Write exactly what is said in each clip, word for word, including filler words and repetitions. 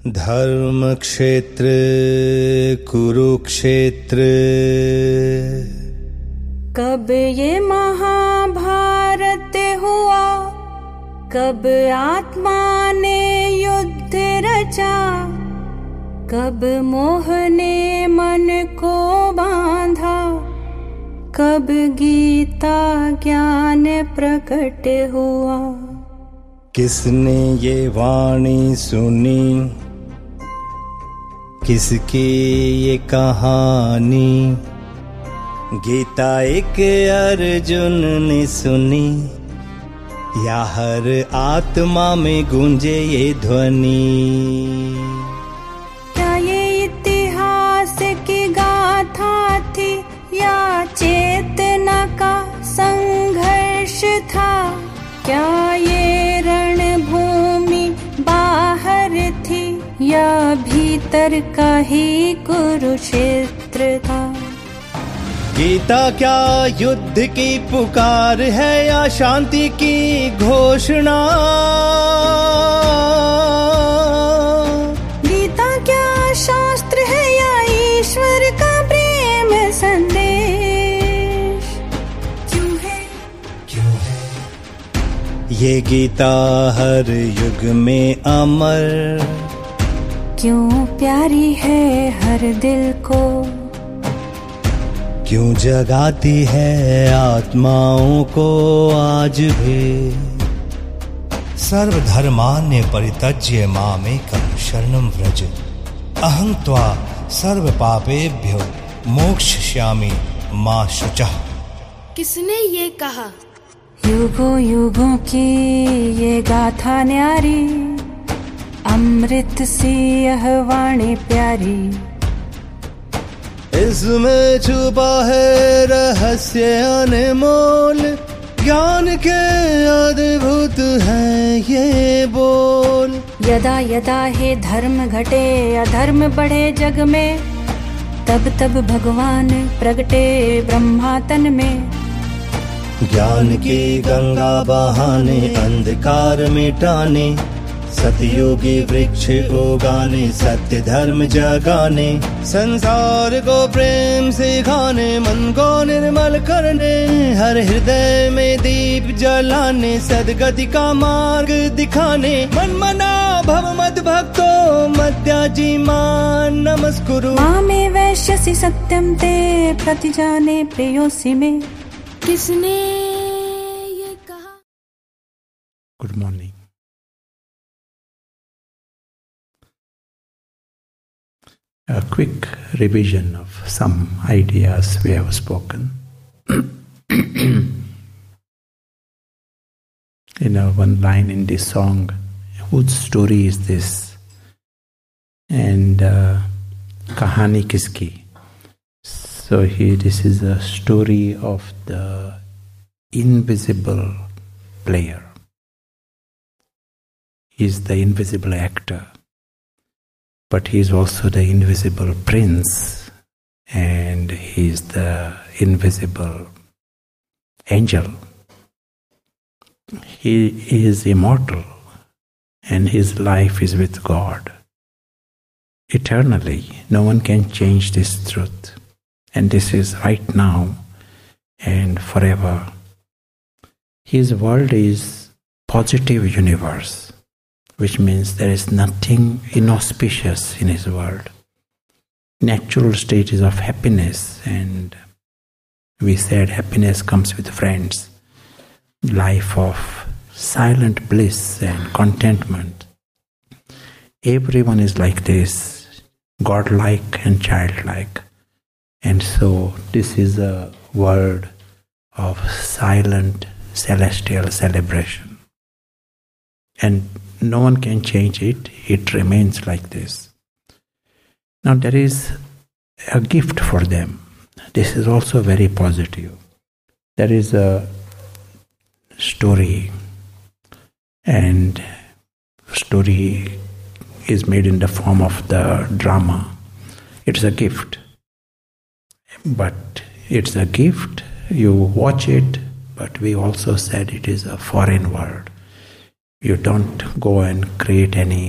धर्म क्षेत्र कुरुक्षेत्र। कब ये महाभारत हुआ, कब आत्मा ने युद्ध रचा, कब मोह ने मन को बांधा, कब गीता ज्ञान प्रकट हुआ। किसने ये वाणी सुनी, किसकी ये कहानी, गीता एक अर्जुन ने सुनी, या हर आत्मा में गूंजे ये ध्वनि। क्या ये इतिहास की गाथा थी या चेतना का संघर्ष था? क्या ये रणभूमि बाहर थी या भीतर का ही कुरुक्षेत्र था? गीता क्या युद्ध की पुकार है या शांति की घोषणा? गीता क्या शास्त्र है या ईश्वर का प्रेम संदेश? क्यों है क्यों है ये गीता हर युग में अमर? क्यों प्यारी है हर दिल को? क्यों जगाती है आत्माओं को आज भी? सर्वधर्मान्य परित्यज्य मामेकं शरणं व्रज, अहं त्वा सर्व पापेभ्यो मोक्षयिष्यामि मा शुचः। किसने ये कहा? युगों युगों की ये गाथा न्यारी, अमृत सी यह वाणी प्यारी। इसमें छुपा है रहस्य अनमोल, ज्ञान के अद्भुत है ये बोल। यदा यदा हे धर्म घटे अधर्म बढ़े जग में, तब तब भगवान प्रगटे ब्रह्मा तन में। ज्ञान की गंगा बहाने अंधकार मिटाने, सतयुगी वृक्ष उगाने, सत्य धर्म जगाने, संसार को प्रेम सिखाने, मन को निर्मल करने, हर हृदय में दीप जलाने, सद्गति का मार्ग दिखाने। मन मना भव मद भक्तो मद्याजी मान नमस्कुरु। मामे वैश्यसि सत्यम ते प्रतिजाने प्रेयोसि में। किसने ये कहा? Good morning. A quick revision of some ideas we have spoken. You know, one line in this song, whose story is this? And uh, kahani kiski? So here, this is a story of the invisible player. He is the invisible actor. But he is also the invisible prince, and he is the invisible angel. He is immortal, and his life is with God. Eternally, no one can change this truth. And this is right now and forever. His world is positive universe, which means there is nothing inauspicious in his world. Natural state is of happiness, and we said happiness comes with friends. Life of silent bliss and contentment. Everyone is like this, godlike and childlike. And so this is a world of silent celestial celebration. And no one can change it, it remains like this. Now there is a gift for them. This is also very positive. There is a story, and story is made in the form of the drama. It's a gift. But it's a gift, you watch it, but we also said it is a foreign world. You don't go and create any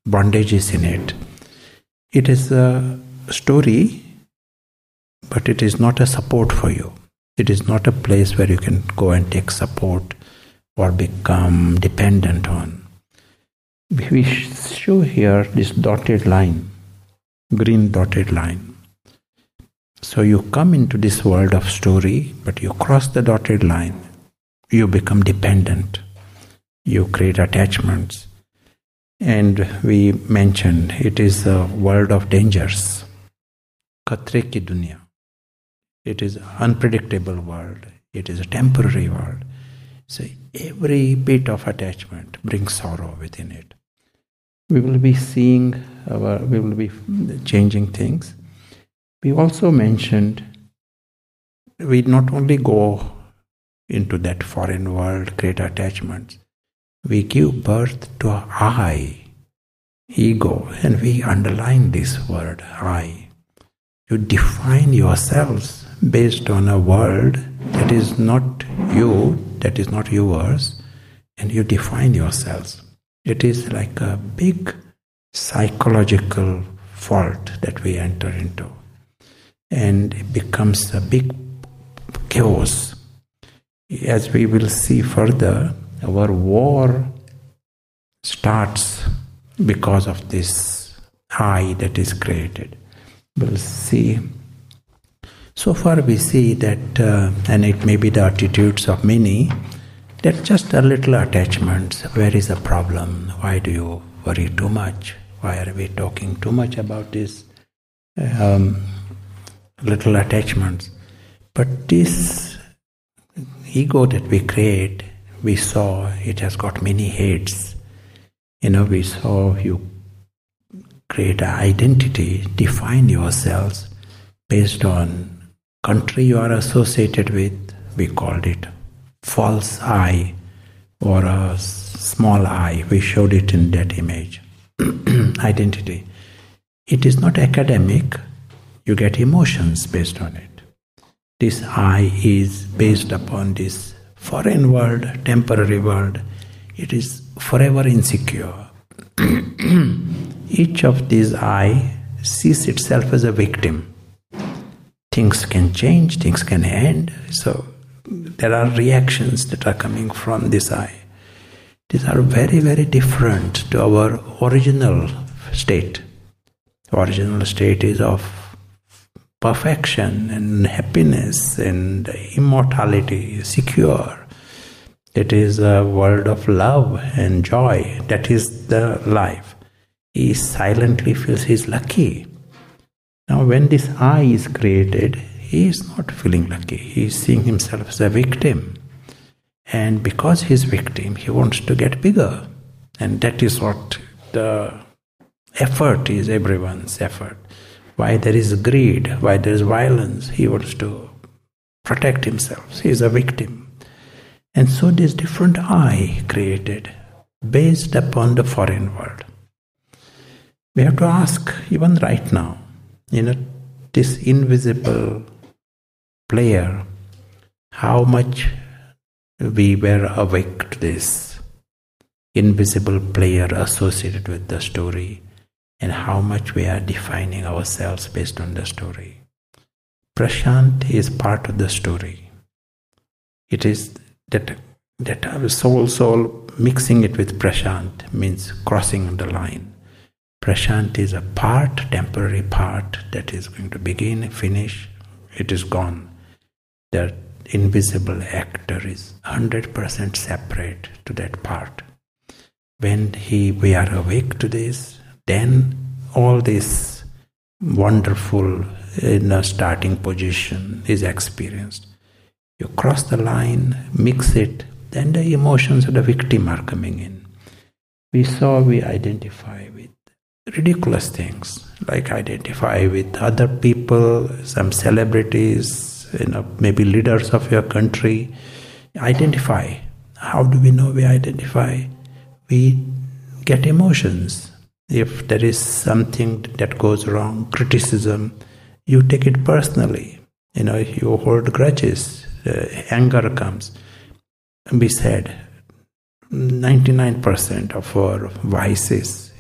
bondage is in it. It is a story, but it is not a support for you. It is not a place where you can go and take support or become dependent on. We show here this dotted line, green dotted line. So you come into this world of story, but you cross the dotted line. You become dependent. You create attachments. And we mentioned it is a world of dangers. Khatre ki dunya. It is an unpredictable world. It is a temporary world. So every bit of attachment brings sorrow within it. We will be seeing, our, we will be changing things. We also mentioned we not only go into that foreign world, create attachments, we give birth to a I, ego, and we underline this word, I. You define yourselves based on a world that is not you, that is not yours, and you define yourselves. It is like a big psychological fault that we enter into. And it becomes a big chaos. As we will see further, our war starts because of this I that is created. We'll see. So far we see that, uh, and it may be the attitudes of many, that just a little attachments. Where is the problem? Why do you worry too much? Why are we talking too much about this um, little attachments? But this ego that we create, we saw it has got many heads. You know, we saw you create an identity, define yourselves based on country you are associated with. We called it false I or a small I. We showed it in that image. Identity. It is not academic. You get emotions based on it. This I is based upon this foreign world, temporary world. It is forever insecure. Each of these I sees itself as a victim. Things can change, things can end. So there are reactions that are coming from this I. These are very, very different to our original state. The original state is of perfection and happiness and immortality, secure. It is a world of love and joy. That is the life. He silently feels he is lucky. Now when this I is created, he is not feeling lucky. He is seeing himself as a victim. And because he is victim, he wants to get bigger. And that is what the effort is, everyone's effort. Why there is greed, why there is violence, he wants to protect himself. He is a victim. And so this different I created based upon the foreign world. We have to ask, even right now, you know, this invisible player, how much we were awake to this invisible player associated with the story, and how much we are defining ourselves based on the story. Prashant is part of the story. It is that that our soul, soul mixing it with Prashant means crossing the line. Prashant is a part, temporary part that is going to begin, finish, it is gone. The invisible actor is one hundred percent separate to that part. When he, we are awake to this, then all this wonderful in a starting position is experienced. You cross the line, mix it, then the emotions of the victim are coming in. We saw we identify with ridiculous things, like identify with other people, some celebrities, you know, maybe leaders of your country. Identify. How do we know we identify? We get emotions. If there is something that goes wrong, criticism, you take it personally. You know, you hold grudges, uh, anger comes. We said ninety-nine percent of our vices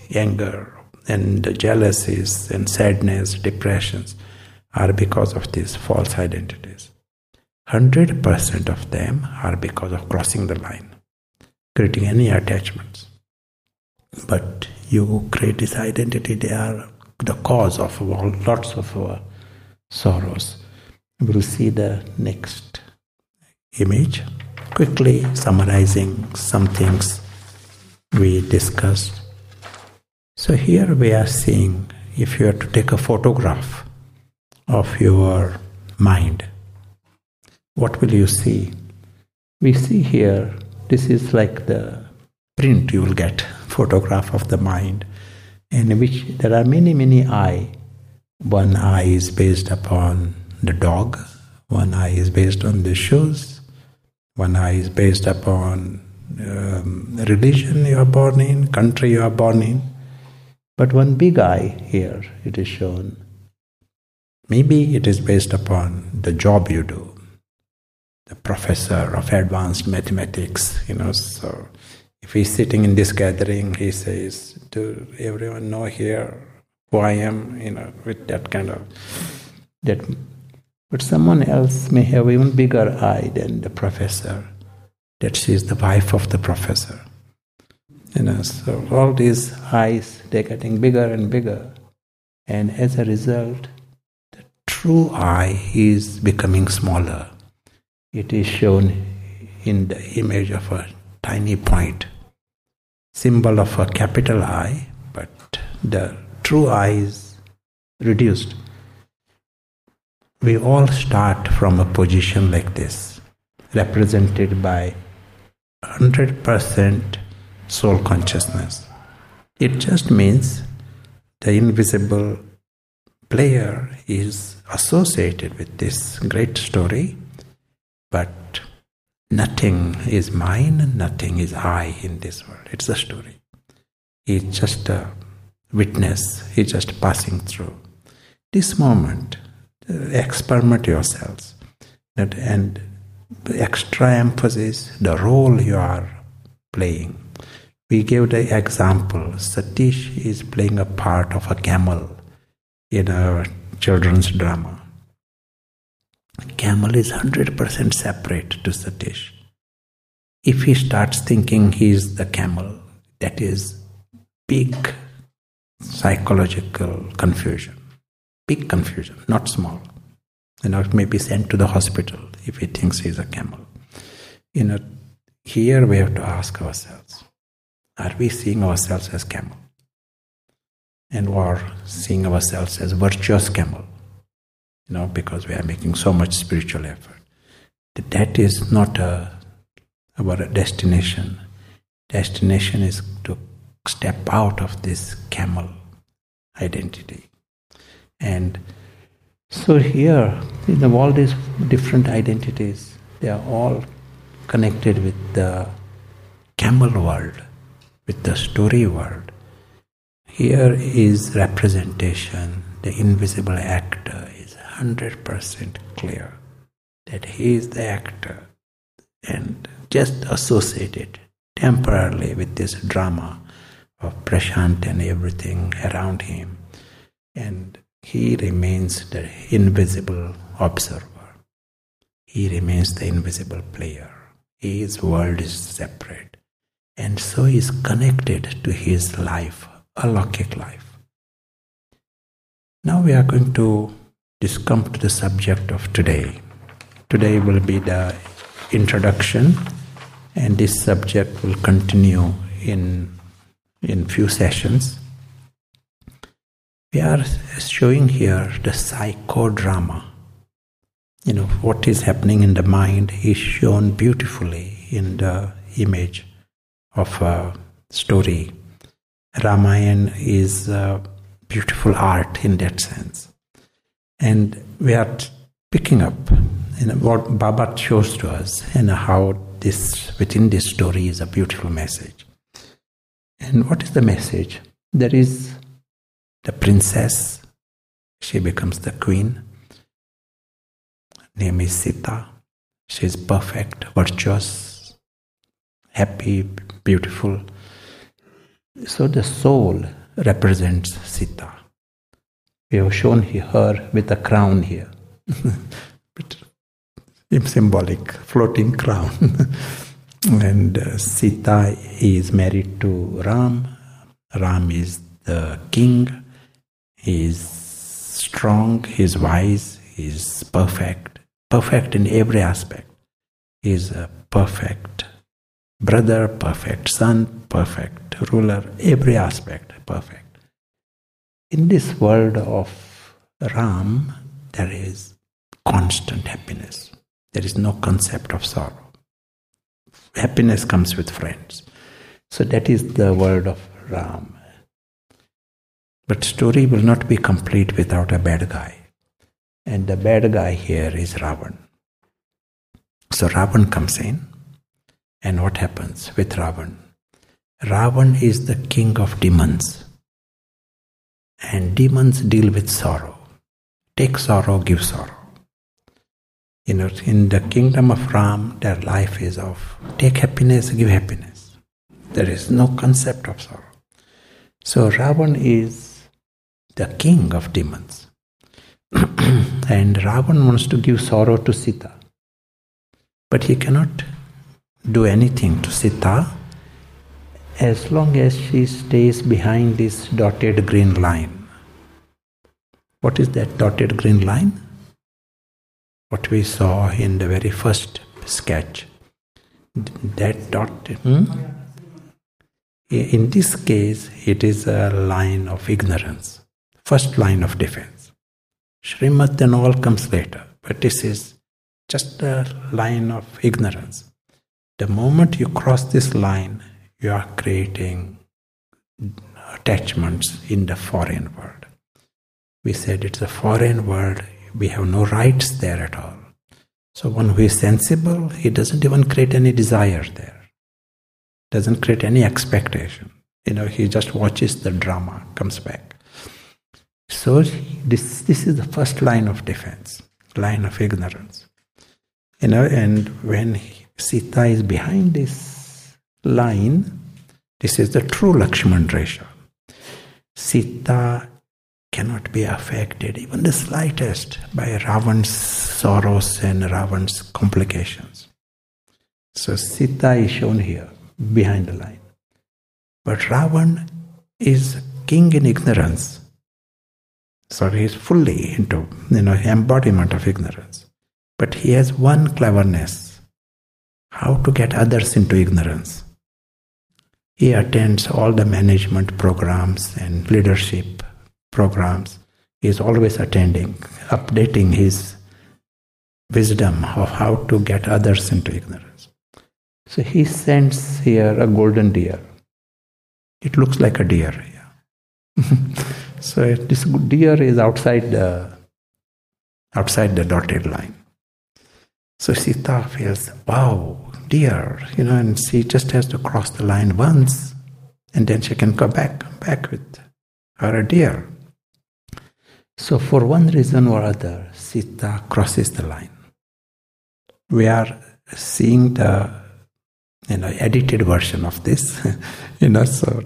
anger and jealousies and sadness, depressions are because of these false identities. one hundred percent of them are because of crossing the line, creating any attachments. But you create this identity, they are the cause of all, lots of our sorrows. We'll see the next image, quickly summarizing some things we discussed. So here we are seeing, if you are to take a photograph of your mind, what will you see? We see here, this is like the print you will get, photograph of the mind, in which there are many, many eyes. One eye is based upon the dog, one eye is based on the shoes, one eye is based upon um, religion you are born in, country you are born in. But one big eye here, it is shown. Maybe it is based upon the job you do. The professor of advanced mathematics, you know, so if he's sitting in this gathering, he says, do everyone know here who I am, you know, with that kind of, that. But someone else may have even bigger eye than the professor, that she is the wife of the professor. You know, so all these eyes, they're getting bigger and bigger. And as a result, the true eye is becoming smaller. It is shown in the image of a tiny point, symbol of a capital I, but the true I is reduced. We all start from a position like this, represented by one hundred percent soul consciousness. It just means the invisible player is associated with this great story, but nothing is mine, nothing is I in this world. It's a story. He's just a witness, he's just passing through. This moment, experiment yourselves, and extra emphasis, the role you are playing. We gave the example, Satish is playing a part of a camel in a children's drama. Camel is one hundred percent separate to Satish. If he starts thinking he is the camel, that is big psychological confusion. Big confusion, not small. You know, it may be sent to the hospital if he thinks he is a camel. You know, here we have to ask ourselves, are we seeing ourselves as camel? And or seeing ourselves as virtuous camel? You know, because we are making so much spiritual effort. That is not a, our destination. Destination is to step out of this camel identity. And so here, you know, all these different identities, they are all connected with the camel world, with the story world. Here is representation, the invisible actor is one hundred percent clear that he is the actor and just associated temporarily with this drama of Prashant and everything around him. And he remains the invisible observer. He remains the invisible player. His world is separate. And so he is connected to his life, alokik life. Now we are going to just come to the subject of today. Today will be the introduction, and this subject will continue in, in few sessions. We are showing here the psychodrama. You know, what is happening in the mind is shown beautifully in the image of a story. Ramayana is a beautiful art in that sense. And we are picking up, you know, what Baba shows to us and how this, within this story, is a beautiful message. And what is the message? There is the princess, she becomes the queen. Name is Sita. She is perfect, virtuous, happy, beautiful. So the soul represents Sita. We have shown her with a crown here. But symbolic, floating crown. And uh, Sita is married to Ram. Ram is the king. He is strong, he is wise, he is perfect. Perfect in every aspect. He is a perfect brother, perfect son, perfect ruler, every aspect perfect. In this world of Ram, there is constant happiness. There is no concept of sorrow. Happiness comes with friends. So that is the world of Ram. But story will not be complete without a bad guy. And the bad guy here is Ravan. So Ravan comes in, and what happens with Ravan? Ravan is the king of demons. And demons deal with sorrow. Take sorrow, give sorrow. You know, in the kingdom of Ram, their life is of take happiness, give happiness. There is no concept of sorrow. So Ravan is the king of demons. And Ravan wants to give sorrow to Sita. But he cannot do anything to Sita as long as she stays behind this dotted green line. What is that dotted green line? What we saw in the very first sketch. That dotted... Hmm? In this case, it is a line of ignorance. First line of defense. Srimad and all comes later. But this is just a line of ignorance. The moment you cross this line, you are creating attachments in the foreign world. We said it's a foreign world. We have no rights there at all. So one who is sensible, he doesn't even create any desire there. Doesn't create any expectation. You know, he just watches the drama, comes back. So this, this is the first line of defense, line of ignorance. You know, and when Sita is behind this line, this is the true Lakshman Resha. Sita cannot be affected, even the slightest, by Ravan's sorrows and Ravan's complications. So Sita is shown here, behind the line. But Ravan is king in ignorance. So he is fully into, you know, embodiment of ignorance. But he has one cleverness, how to get others into ignorance. He attends all the management programs and leadership programs. He is always attending, updating his wisdom of how to get others into ignorance. So he sends here a golden deer. It looks like a deer. Yeah. So this deer is outside the outside the dotted line. So Sita feels, wow, deer, you know, and she just has to cross the line once, and then she can go back, come back with her deer. So for one reason or other, Sita crosses the line. We are seeing the, you know, edited version of this, you know, so,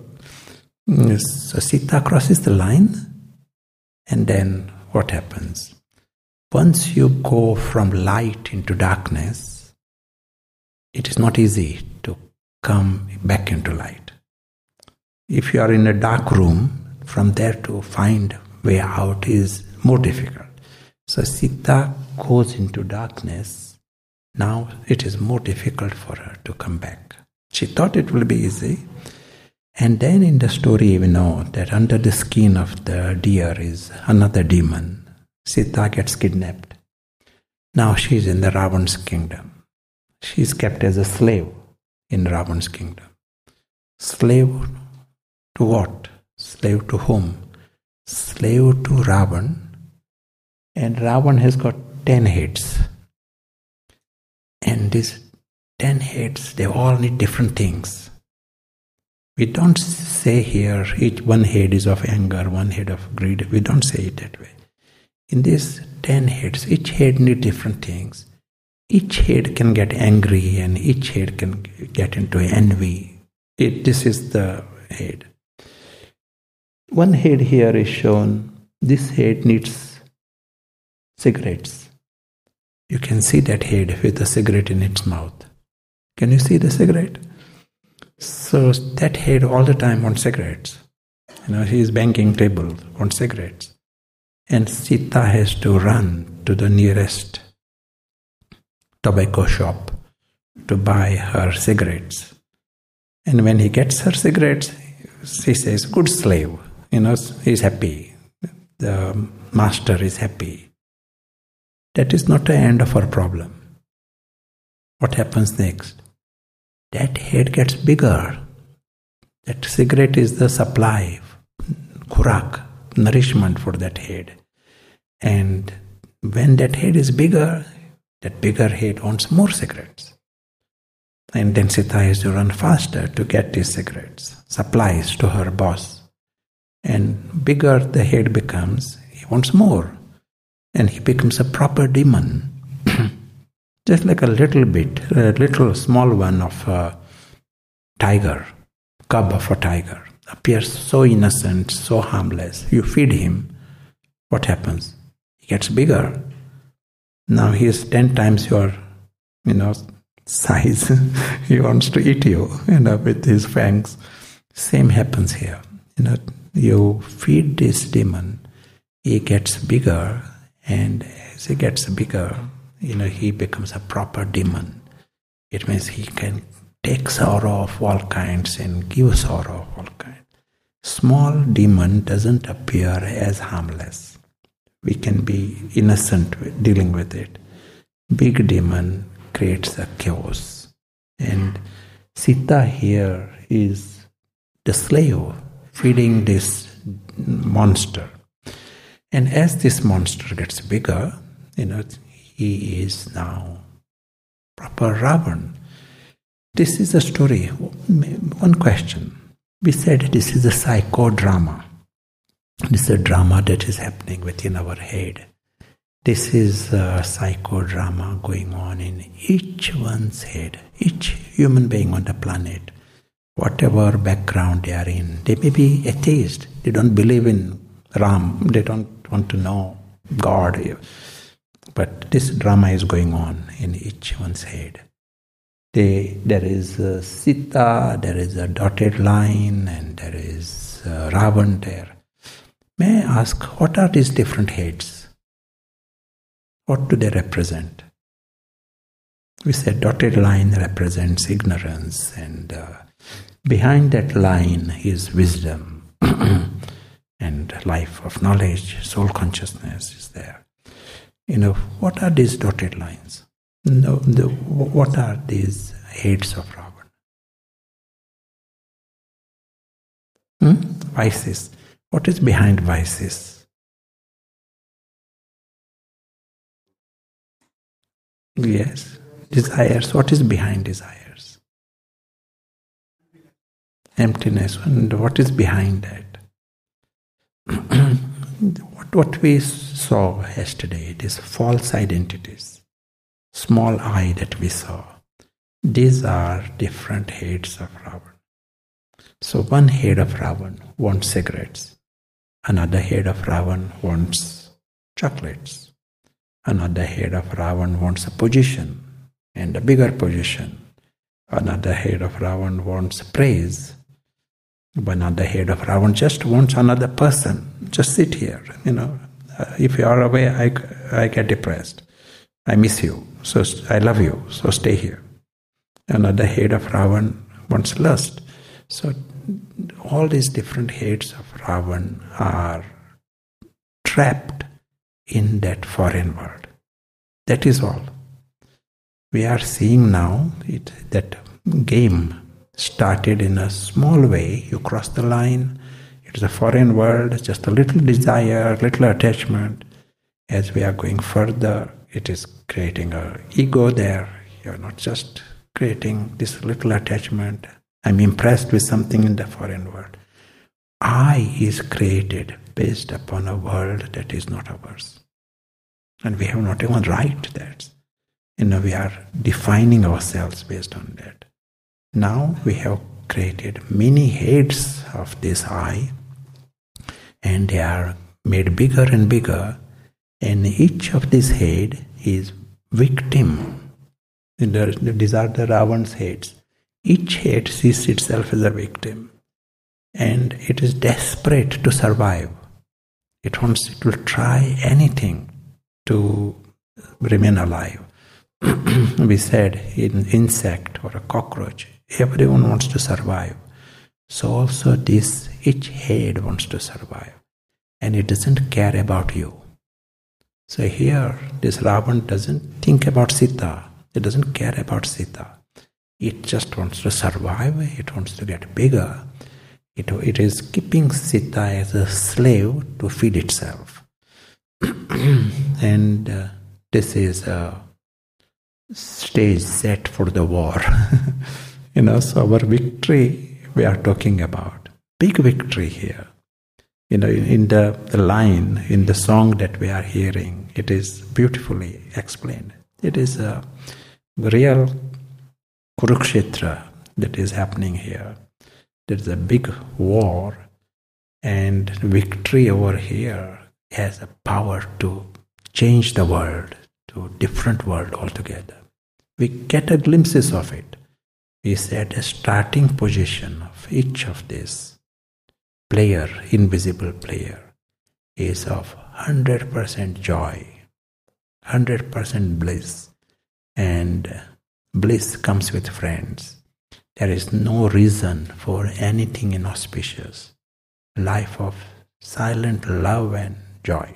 so Sita crosses the line, and then what happens? Once you go from light into darkness, it is not easy to come back into light. If you are in a dark room, from there to find way out is more difficult. So Sita goes into darkness. Now it is more difficult for her to come back. She thought it will be easy. And then in the story we know that under the skin of the deer is another demon. Sita gets kidnapped. Now she is in the Ravan's kingdom. She is kept as a slave in Ravan's kingdom. Slave to what? Slave to whom? Slave to Ravan. And Ravan has got ten heads. And these ten heads, they all need different things. We don't say here each one head is of anger, one head of greed. We don't say it that way. In these ten heads, each head needs different things. Each head can get angry and each head can get into envy. It, this is the head. One head here is shown. This head needs cigarettes. You can see that head with a cigarette in its mouth. Can you see the cigarette? So that head all the time wants cigarettes. You know, he is banking table, wants cigarettes. And Sita has to run to the nearest tobacco shop to buy her cigarettes. And when he gets her cigarettes, she says, good slave. You know, he's happy. The master is happy. That is not the end of her problem. What happens next? That head gets bigger. That cigarette is the supply, khurak, nourishment for that head. And when that head is bigger, that bigger head wants more cigarettes. And then Sita has to run faster to get these cigarettes, supplies to her boss. And bigger the head becomes, he wants more. And he becomes a proper demon. Just like a little bit, a little small one of a tiger, cub of a tiger, appears so innocent, so harmless. You feed him, what happens? He gets bigger. Now he is ten times your, you know, size. He wants to eat you, you know, with his fangs. Same happens here. You know, you feed this demon, he gets bigger, and as he gets bigger, you know, he becomes a proper demon. It means he can take sorrow of all kinds and give sorrow of all kinds. Small demon doesn't appear as harmless. We can be innocent with dealing with it. Big demon creates a chaos. And Sita here is the slave feeding this monster. And as this monster gets bigger, you know, he is now proper Ravan. This is a story. One question. We said this is a psychodrama. This is a drama that is happening within our head. This is a psychodrama going on in each one's head, each human being on the planet. Whatever background they are in, they may be atheist. They don't believe in Ram. They don't want to know God. But this drama is going on in each one's head. They, there is a Sita, there is a dotted line, and there is a Ravan there. May I ask, what are these different heads? What do they represent? We said dotted line represents ignorance, and uh, behind that line is wisdom and life of knowledge, soul consciousness is there. You know, what are these dotted lines? No, the, what are these heads of Ravan? Hmm? Vices. What is behind vices? Yes. Desires. What is behind desires? Emptiness. And what is behind that? what, what we saw yesterday, these false identities, small I that we saw, these are different heads of Ravan. So one head of Ravan wants cigarettes. Another head of Ravan wants chocolates. Another head of Ravan wants a position and a bigger position. Another head of Ravan wants praise. Another head of Ravan just wants another person. Just sit here. You know, uh, if you are away, I, I get depressed. I miss you, so I love you, so stay here. Another head of Ravan wants lust. So all these different heads of Ravan are trapped in that foreign world. That is all. We are seeing now it, that game started in a small way. You cross the line, it's a foreign world, just a little desire, little attachment. As we are going further, it is creating an ego there. You're not just creating this little attachment. I'm impressed with something in the foreign world. I is created based upon a world that is not ours. And we have not even right to that. You know, we are defining ourselves based on that. Now we have created many heads of this I, and they are made bigger and bigger, and each of these head is victim. These are the Ravan's heads. Each head sees itself as a victim, and it is desperate to survive. It wants, it will try anything to remain alive. We said in insect or a cockroach, everyone wants to survive. So also this, each head wants to survive, and it doesn't care about you. So here, this Ravan doesn't think about Sita. It doesn't care about Sita. It just wants to survive. It wants to get bigger. It, it is keeping Sita as a slave to feed itself. And uh, this is a stage set for the war. You know, so our victory we are talking about. Big victory here. You know, in the, the line, in the song that we are hearing, it is beautifully explained. It is a real Kurukshetra that is happening here. There is a big war, and victory over here has a power to change the world to a different world altogether. We get a glimpses of it. We said a starting position of each of these player, invisible player, is of one hundred percent joy, one hundred percent bliss, and bliss comes with friends. There is no reason for anything inauspicious. Life of silent love and joy.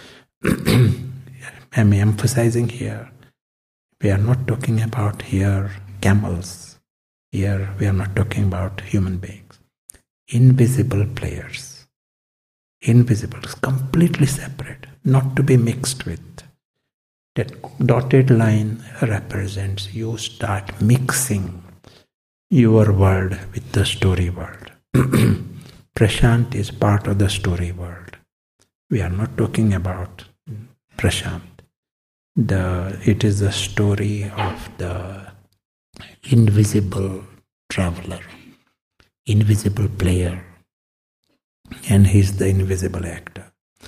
I'm emphasizing here, we are not talking about here camels. Here we are not talking about human beings. Invisible players. Invisible, completely separate, not to be mixed with. That dotted line represents you start mixing your world with the story world. Prashant is part of the story world. We are not talking about Prashant. The, it is the story of the invisible traveler, invisible player, and he is the invisible actor.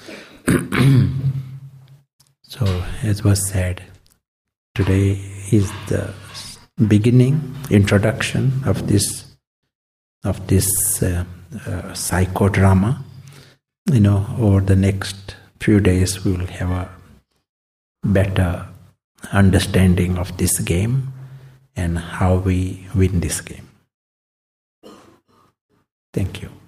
So, as was said, today is the beginning, introduction of this of this uh, uh, psychodrama. You know, over the next few days, we will have a better understanding of this game and how we win this game. Thank you.